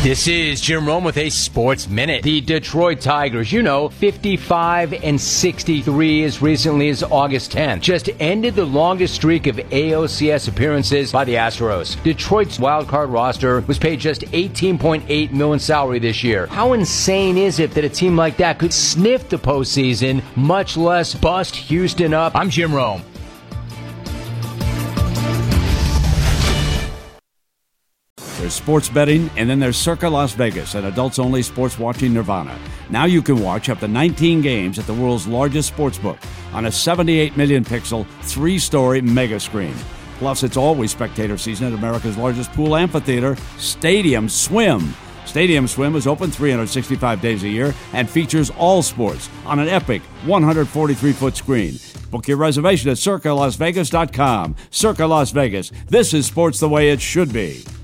This is Jim Rome with a Sports Minute. The Detroit Tigers, 55-63 as recently as August 10th, just ended the longest streak of ALCS appearances by the Astros. Detroit's wildcard roster was paid just $18.8 million salary this year. How insane is it that a team like that could sniff the postseason, much less bust Houston up? I'm Jim Rome. There's sports betting, and then there's Circa Las Vegas, an adults-only sports-watching nirvana. Now you can watch up to 19 games at the world's largest sportsbook on a 78 million pixel, 3-story mega screen. Plus, it's always spectator season at America's largest pool amphitheater, Stadium Swim. Stadium Swim is open 365 days a year and features all sports on an epic 143-foot screen. Book your reservation at CircaLasVegas.com. Circa Las Vegas. This is sports the way it should be.